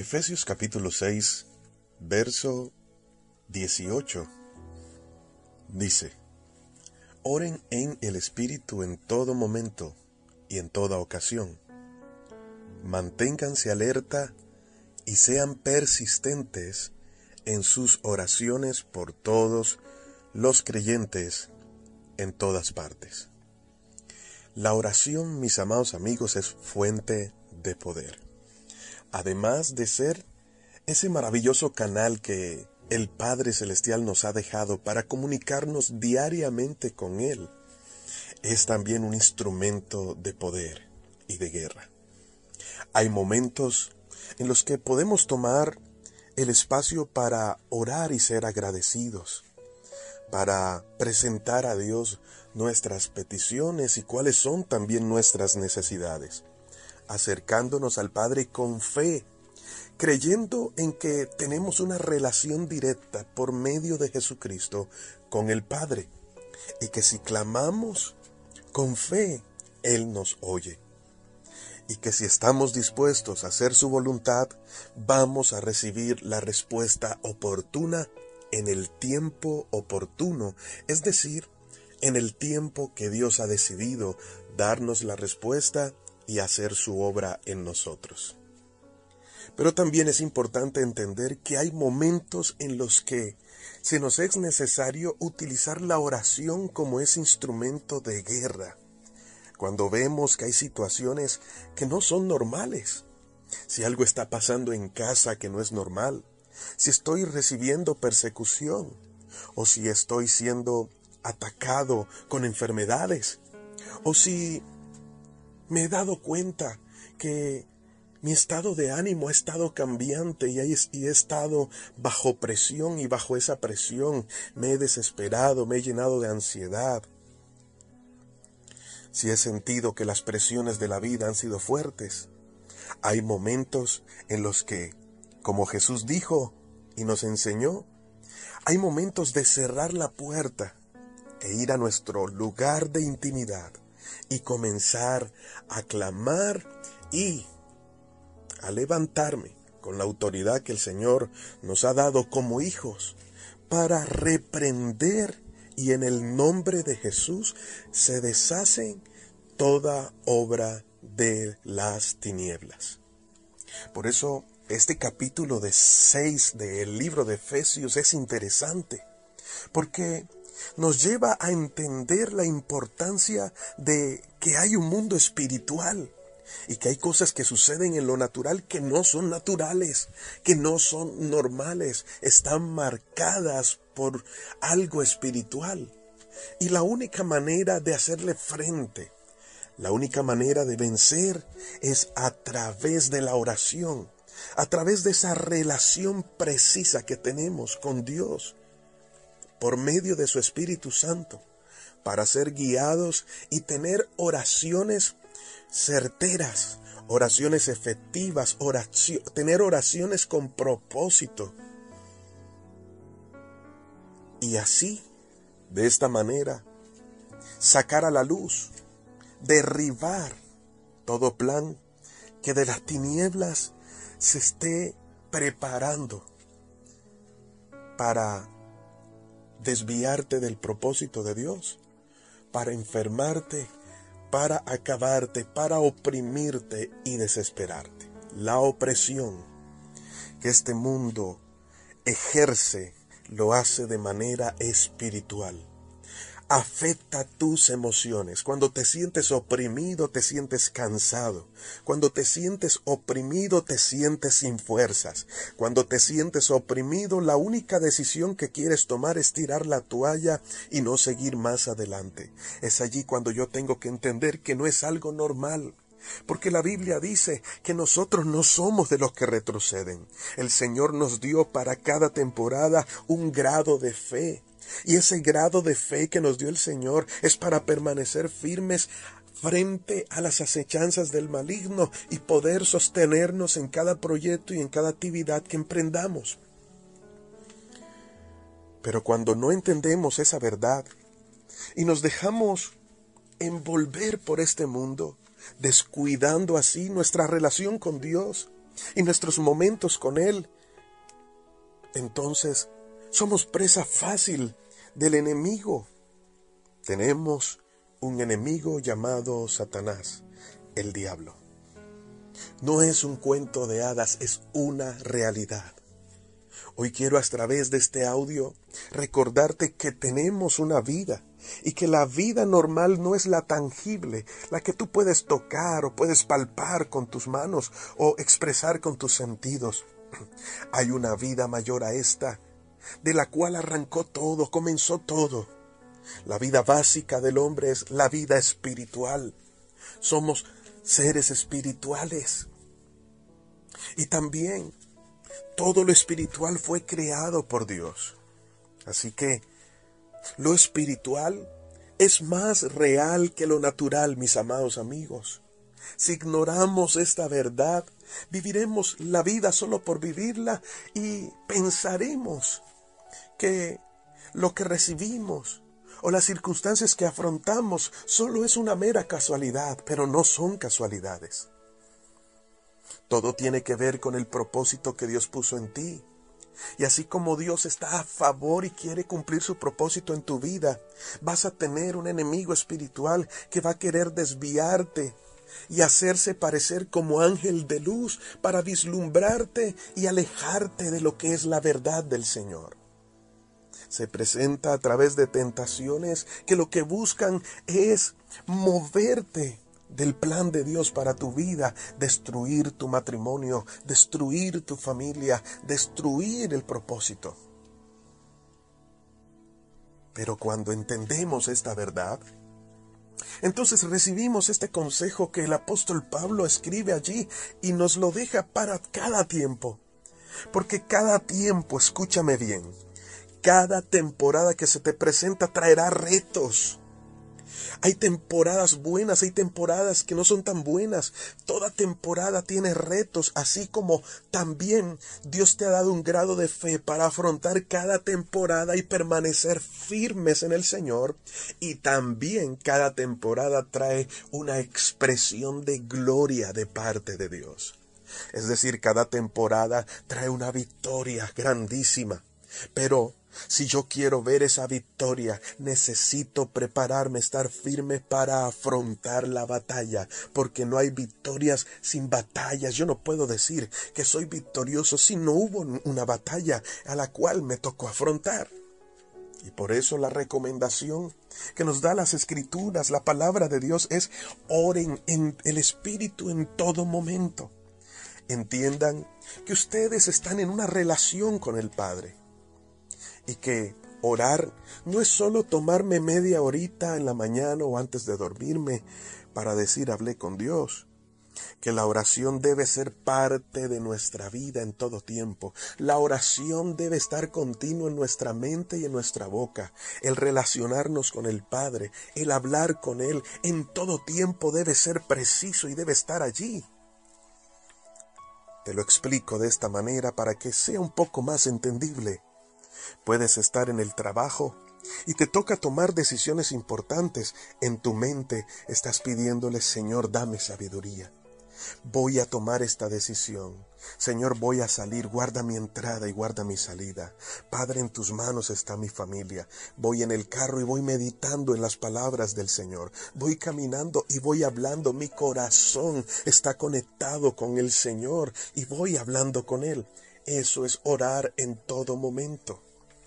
Efesios capítulo 6, verso 18, dice: Oren en el Espíritu en todo momento y en toda ocasión. Manténganse alerta y sean persistentes en sus oraciones por todos los creyentes en todas partes. La oración, mis amados amigos, es fuente de poder. Además de ser ese maravilloso canal que el Padre Celestial nos ha dejado para comunicarnos diariamente con Él, es también un instrumento de poder y de guerra. Hay momentos en los que podemos tomar el espacio para orar y ser agradecidos, para presentar a Dios nuestras peticiones y cuáles son también nuestras necesidades, acercándonos al Padre con fe, creyendo en que tenemos una relación directa por medio de Jesucristo con el Padre, y que si clamamos con fe, Él nos oye, y que si estamos dispuestos a hacer su voluntad, vamos a recibir la respuesta oportuna en el tiempo oportuno, es decir, en el tiempo que Dios ha decidido darnos la respuesta y hacer su obra en nosotros. Pero también es importante entender que hay momentos en los que se nos es necesario utilizar la oración como ese instrumento de guerra. Cuando vemos que hay situaciones que no son normales, si algo está pasando en casa que no es normal, si estoy recibiendo persecución, o si estoy siendo atacado con enfermedades, o si me he dado cuenta que mi estado de ánimo ha estado cambiante y he estado bajo presión, y bajo esa presión me he desesperado, me he llenado de ansiedad. Si he sentido que las presiones de la vida han sido fuertes, hay momentos en los que, como Jesús dijo y nos enseñó, hay momentos de cerrar la puerta e ir a nuestro lugar de intimidad y comenzar a clamar y a levantarme con la autoridad que el Señor nos ha dado como hijos para reprender, y en el nombre de Jesús se deshace toda obra de las tinieblas. Por eso este capítulo 6 del libro de Efesios es interesante, porque nos lleva a entender la importancia de que hay un mundo espiritual y que hay cosas que suceden en lo natural que no son naturales, que no son normales, están marcadas por algo espiritual. Y la única manera de hacerle frente, la única manera de vencer es a través de la oración, a través de esa relación precisa que tenemos con Dios, por medio de su Espíritu Santo, para ser guiados y tener oraciones certeras, oraciones efectivas, tener oraciones con propósito. Y así, de esta manera, sacar a la luz, derribar todo plan que de las tinieblas se esté preparando para desviarte del propósito de Dios, para enfermarte, para acabarte, para oprimirte y desesperarte. La opresión que este mundo ejerce lo hace de manera espiritual. Afecta tus emociones. Cuando te sientes oprimido, te sientes cansado. Cuando te sientes oprimido, te sientes sin fuerzas. Cuando te sientes oprimido, la única decisión que quieres tomar es tirar la toalla y no seguir más adelante. Es allí cuando yo tengo que entender que no es algo normal. Porque la Biblia dice que nosotros no somos de los que retroceden. El Señor nos dio para cada temporada un grado de fe. Y ese grado de fe que nos dio el Señor es para permanecer firmes frente a las acechanzas del maligno y poder sostenernos en cada proyecto y en cada actividad que emprendamos. Pero cuando no entendemos esa verdad y nos dejamos envolver por este mundo, descuidando así nuestra relación con Dios, y nuestros momentos con Él, entonces somos presa fácil del enemigo. Tenemos un enemigo llamado Satanás, el diablo. No es un cuento de hadas, es una realidad. Hoy quiero a través de este audio recordarte que tenemos una vida y que la vida normal no es la tangible, la que tú puedes tocar o puedes palpar con tus manos o expresar con tus sentidos. Hay una vida mayor a esta, de la cual arrancó todo, comenzó todo. La vida básica del hombre es la vida espiritual. Somos seres espirituales. Y también todo lo espiritual fue creado por Dios. Así que lo espiritual es más real que lo natural, mis amados amigos. Si ignoramos esta verdad, viviremos la vida solo por vivirla y pensaremos que lo que recibimos o las circunstancias que afrontamos solo es una mera casualidad, pero no son casualidades. Todo tiene que ver con el propósito que Dios puso en ti. Y así como Dios está a favor y quiere cumplir su propósito en tu vida, vas a tener un enemigo espiritual que va a querer desviarte y hacerse parecer como ángel de luz para vislumbrarte y alejarte de lo que es la verdad del Señor. Se presenta a través de tentaciones que lo que buscan es moverte del plan de Dios para tu vida, destruir tu matrimonio, destruir tu familia, destruir el propósito. Pero cuando entendemos esta verdad, entonces recibimos este consejo que el apóstol Pablo escribe allí y nos lo deja para cada tiempo. Porque cada tiempo, escúchame bien, cada temporada que se te presenta traerá retos. Hay temporadas buenas, hay temporadas que no son tan buenas. Toda temporada tiene retos, así como también Dios te ha dado un grado de fe para afrontar cada temporada y permanecer firmes en el Señor. Y también cada temporada trae una expresión de gloria de parte de Dios. Es decir, cada temporada trae una victoria grandísima. Pero si yo quiero ver esa victoria, necesito prepararme, estar firme para afrontar la batalla, porque no hay victorias sin batallas. Yo no puedo decir que soy victorioso si no hubo una batalla a la cual me tocó afrontar. Y por eso la recomendación que nos da las Escrituras, la palabra de Dios, es oren en el Espíritu en todo momento. Entiendan que ustedes están en una relación con el Padre. Y que orar no es solo tomarme media horita en la mañana o antes de dormirme para decir hablé con Dios. Que la oración debe ser parte de nuestra vida en todo tiempo. La oración debe estar continua en nuestra mente y en nuestra boca. El relacionarnos con el Padre, el hablar con Él en todo tiempo debe ser preciso y debe estar allí. Te lo explico de esta manera para que sea un poco más entendible. Puedes estar en el trabajo y te toca tomar decisiones importantes. En tu mente estás pidiéndole, Señor, dame sabiduría. Voy a tomar esta decisión. Señor, voy a salir, guarda mi entrada y guarda mi salida. Padre, en tus manos está mi familia. Voy en el carro y voy meditando en las palabras del Señor. Voy caminando y voy hablando. Mi corazón está conectado con el Señor y voy hablando con Él. Eso es orar en todo momento.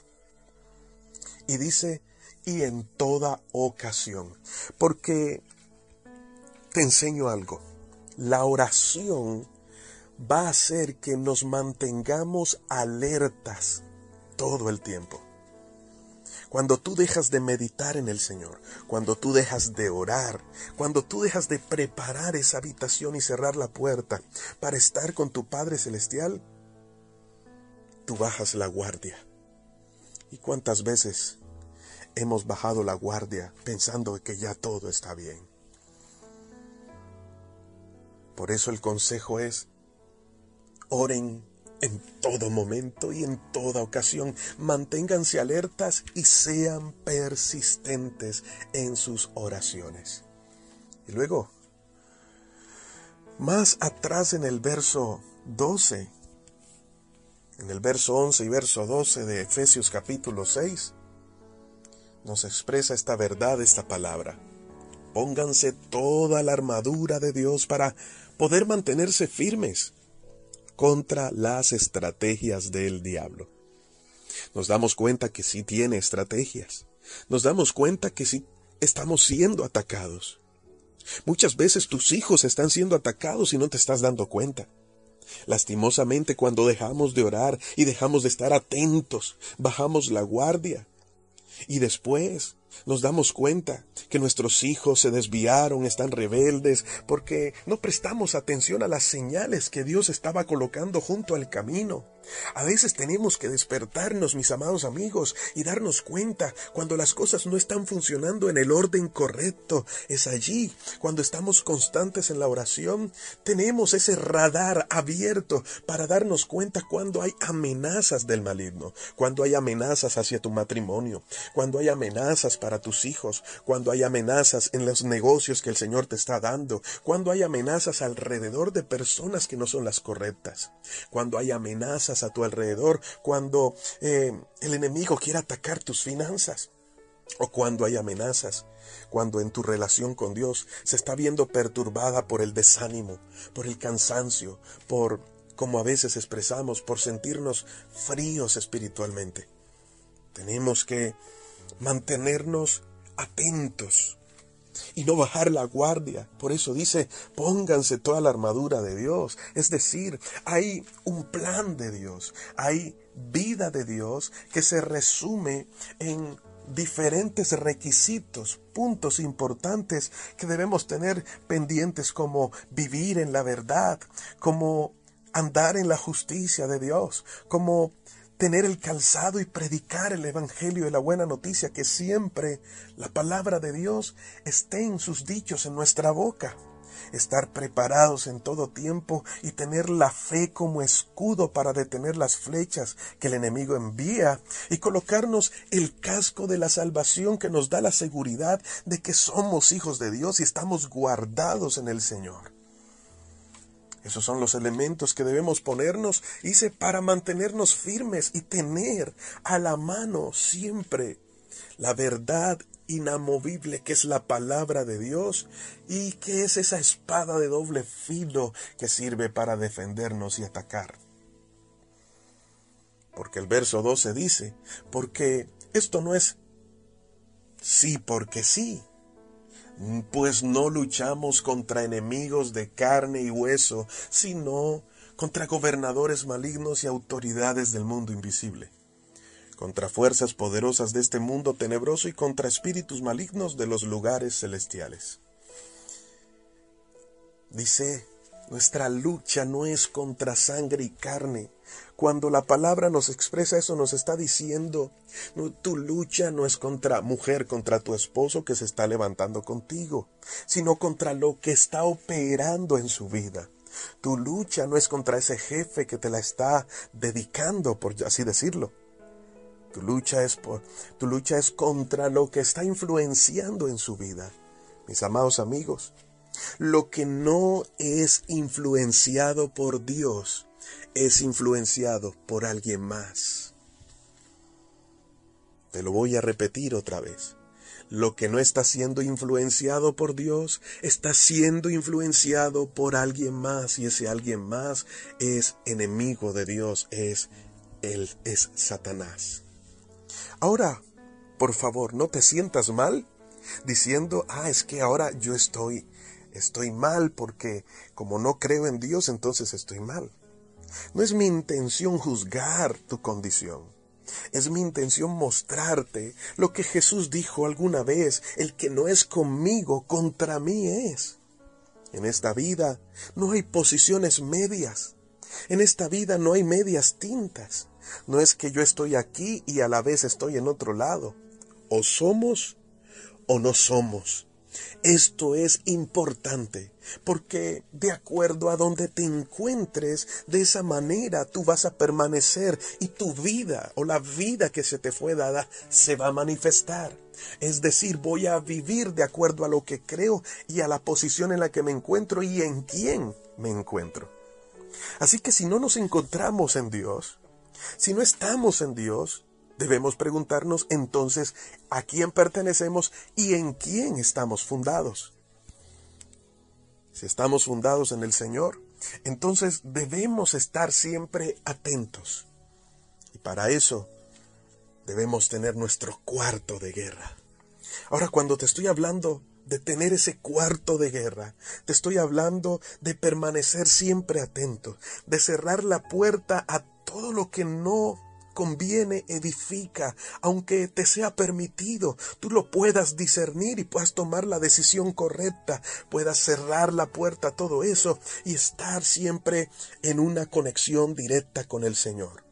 Y dice, y en toda ocasión. Porque te enseño algo. La oración va a hacer que nos mantengamos alertas todo el tiempo. Cuando tú dejas de meditar en el Señor, cuando tú dejas de orar, cuando tú dejas de preparar esa habitación y cerrar la puerta para estar con tu Padre Celestial, tú bajas la guardia. ¿Y cuántas veces hemos bajado la guardia pensando que ya todo está bien? Por eso el consejo es, oren en todo momento y en toda ocasión. Manténganse alertas y sean persistentes en sus oraciones. Y luego, más atrás en el verso 12, en el verso 11 y verso 12 de Efesios capítulo 6, nos expresa esta verdad, esta palabra. Pónganse toda la armadura de Dios para poder mantenerse firmes contra las estrategias del diablo. Nos damos cuenta que sí tiene estrategias. Nos damos cuenta que sí estamos siendo atacados. Muchas veces tus hijos están siendo atacados y no te estás dando cuenta. Lastimosamente, cuando dejamos de orar y dejamos de estar atentos, bajamos la guardia. Y después nos damos cuenta que nuestros hijos se desviaron, están rebeldes, porque no prestamos atención a las señales que Dios estaba colocando junto al camino. A veces tenemos que despertarnos, mis amados amigos, y darnos cuenta cuando las cosas no están funcionando en el orden correcto. Es allí, cuando estamos constantes en la oración, tenemos ese radar abierto para darnos cuenta cuando hay amenazas del maligno, cuando hay amenazas hacia tu matrimonio, cuando hay amenazas para tus hijos, cuando hay amenazas en los negocios que el Señor te está dando, cuando hay amenazas alrededor de personas que no son las correctas, cuando hay amenazas a tu alrededor, cuando el enemigo quiere atacar tus finanzas, o cuando hay amenazas, cuando en tu relación con Dios se está viendo perturbada por el desánimo, por el cansancio, por, como a veces expresamos, por sentirnos fríos espiritualmente. Tenemos que mantenernos atentos y no bajar la guardia. Por eso dice, pónganse toda la armadura de Dios. Es decir, hay un plan de Dios, hay vida de Dios que se resume en diferentes requisitos, puntos importantes que debemos tener pendientes, como vivir en la verdad, como andar en la justicia de Dios, como tener el calzado y predicar el evangelio de la buena noticia, que siempre la palabra de Dios esté en sus dichos en nuestra boca. Estar preparados en todo tiempo y tener la fe como escudo para detener las flechas que el enemigo envía, y colocarnos el casco de la salvación que nos da la seguridad de que somos hijos de Dios y estamos guardados en el Señor. Esos son los elementos que debemos ponernos, para mantenernos firmes y tener a la mano siempre la verdad inamovible que es la palabra de Dios, y que es esa espada de doble filo que sirve para defendernos y atacar. Porque el verso 12 dice, porque esto no es sí porque sí. Pues no luchamos contra enemigos de carne y hueso, sino contra gobernadores malignos y autoridades del mundo invisible, contra fuerzas poderosas de este mundo tenebroso y contra espíritus malignos de los lugares celestiales. Dice, nuestra lucha no es contra sangre y carne. Cuando la palabra nos expresa eso, nos está diciendo, no, tu lucha no es contra tu esposo que se está levantando contigo, sino contra lo que está operando en su vida. Tu lucha no es contra ese jefe que te la está dedicando, por así decirlo. Tu lucha es contra lo que está influenciando en su vida. Mis amados amigos, lo que no es influenciado por Dios es influenciado por alguien más. Te lo voy a repetir otra vez. Lo que no está siendo influenciado por Dios está siendo influenciado por alguien más, y ese alguien más es enemigo de Dios, es Satanás. Ahora, por favor, no te sientas mal diciendo, es que ahora yo estoy mal porque como no creo en Dios, entonces estoy mal. No es mi intención juzgar tu condición. Es mi intención mostrarte lo que Jesús dijo alguna vez: el que no es conmigo, contra mí es. En esta vida no hay posiciones medias. En esta vida no hay medias tintas. No es que yo estoy aquí y a la vez estoy en otro lado. O somos o no somos. Esto es importante, porque de acuerdo a donde te encuentres, de esa manera tú vas a permanecer, y tu vida o la vida que se te fue dada se va a manifestar. Es decir, voy a vivir de acuerdo a lo que creo y a la posición en la que me encuentro y en quién me encuentro. Así que si no nos encontramos en Dios, si no estamos en Dios, debemos preguntarnos entonces a quién pertenecemos y en quién estamos fundados. Si estamos fundados en el Señor, entonces debemos estar siempre atentos. Y para eso debemos tener nuestro cuarto de guerra. Ahora, cuando te estoy hablando de tener ese cuarto de guerra, te estoy hablando de permanecer siempre atento, de cerrar la puerta a todo lo que no conviene, edifica, aunque te sea permitido, tú lo puedas discernir y puedas tomar la decisión correcta, puedas cerrar la puerta a todo eso y estar siempre en una conexión directa con el Señor.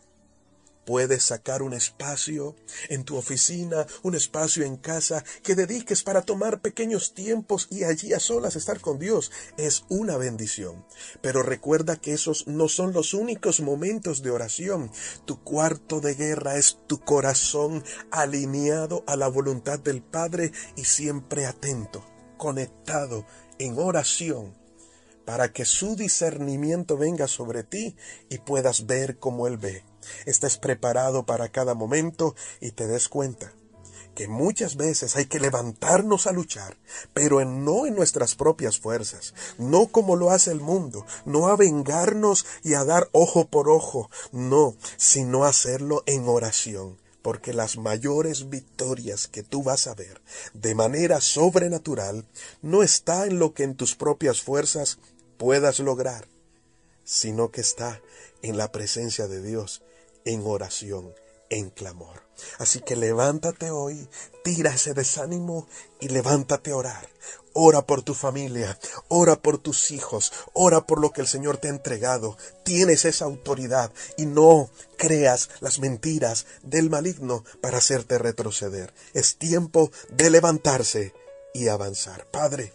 Puedes sacar un espacio en tu oficina, un espacio en casa que dediques para tomar pequeños tiempos y allí a solas estar con Dios. Es una bendición. Pero recuerda que esos no son los únicos momentos de oración. Tu cuarto de guerra es tu corazón alineado a la voluntad del Padre y siempre atento, conectado en oración, para que su discernimiento venga sobre ti y puedas ver como Él ve. Estés preparado para cada momento y te des cuenta que muchas veces hay que levantarnos a luchar, pero no en nuestras propias fuerzas, no como lo hace el mundo, no a vengarnos y a dar ojo por ojo, no, sino hacerlo en oración. Porque las mayores victorias que tú vas a ver de manera sobrenatural no está en lo que en tus propias fuerzas puedas lograr, sino que está en la presencia de Dios, en oración, en clamor. Así que levántate hoy, tira ese desánimo y levántate a orar. Ora por tu familia, ora por tus hijos, ora por lo que el Señor te ha entregado. Tienes esa autoridad y no creas las mentiras del maligno para hacerte retroceder. Es tiempo de levantarse y avanzar. Padre,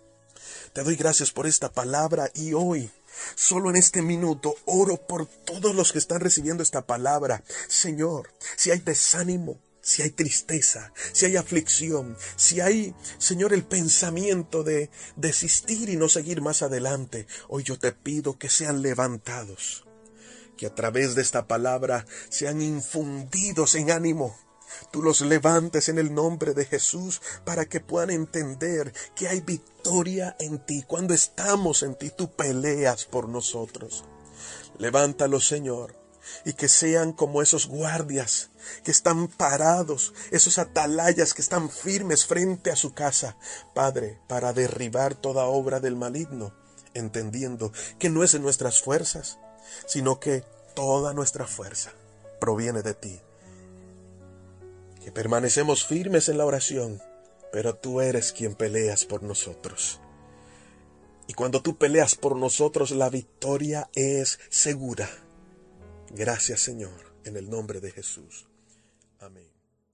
te doy gracias por esta palabra y hoy, solo en este minuto, oro por todos los que están recibiendo esta palabra. Señor, si hay desánimo, si hay tristeza, si hay aflicción, si hay, Señor, el pensamiento de desistir y no seguir más adelante, hoy yo te pido que sean levantados, que a través de esta palabra sean infundidos en ánimo. Tú los levantes en el nombre de Jesús para que puedan entender que hay victoria en ti. Cuando estamos en ti, tú peleas por nosotros. Levántalos, Señor, y que sean como esos guardias que están parados, esos atalayas que están firmes frente a su casa, Padre, para derribar toda obra del maligno, entendiendo que no es en nuestras fuerzas, sino que toda nuestra fuerza proviene de ti. Que permanecemos firmes en la oración, pero tú eres quien peleas por nosotros. Y cuando tú peleas por nosotros, la victoria es segura. Gracias, Señor, en el nombre de Jesús. Amén.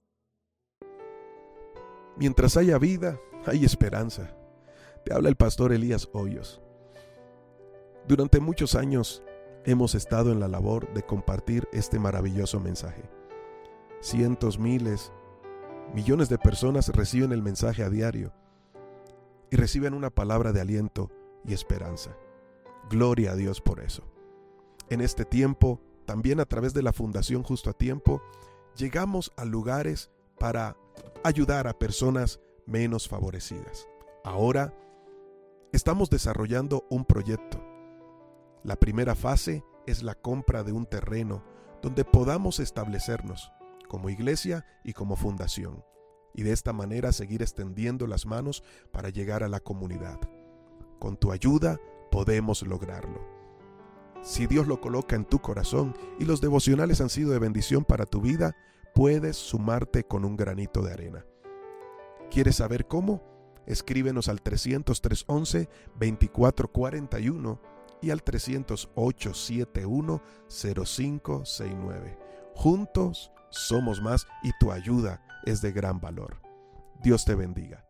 Mientras haya vida, hay esperanza. Te habla el pastor Elías Hoyos. Durante muchos años hemos estado en la labor de compartir este maravilloso mensaje. Cientos, miles, millones de personas reciben el mensaje a diario y reciben una palabra de aliento y esperanza. Gloria a Dios por eso. En este tiempo, también a través de la Fundación Justo a Tiempo, llegamos a lugares para ayudar a personas menos favorecidas. Ahora, estamos desarrollando un proyecto. La primera fase es la compra de un terreno donde podamos establecernos como iglesia y como fundación, y de esta manera seguir extendiendo las manos para llegar a la comunidad. Con tu ayuda podemos lograrlo. Si Dios lo coloca en tu corazón y los devocionales han sido de bendición para tu vida, puedes sumarte con un granito de arena. ¿Quieres saber cómo? Escríbenos al 300-311-2441 y al 300-871-0569. Juntos somos más y tu ayuda es de gran valor. Dios te bendiga.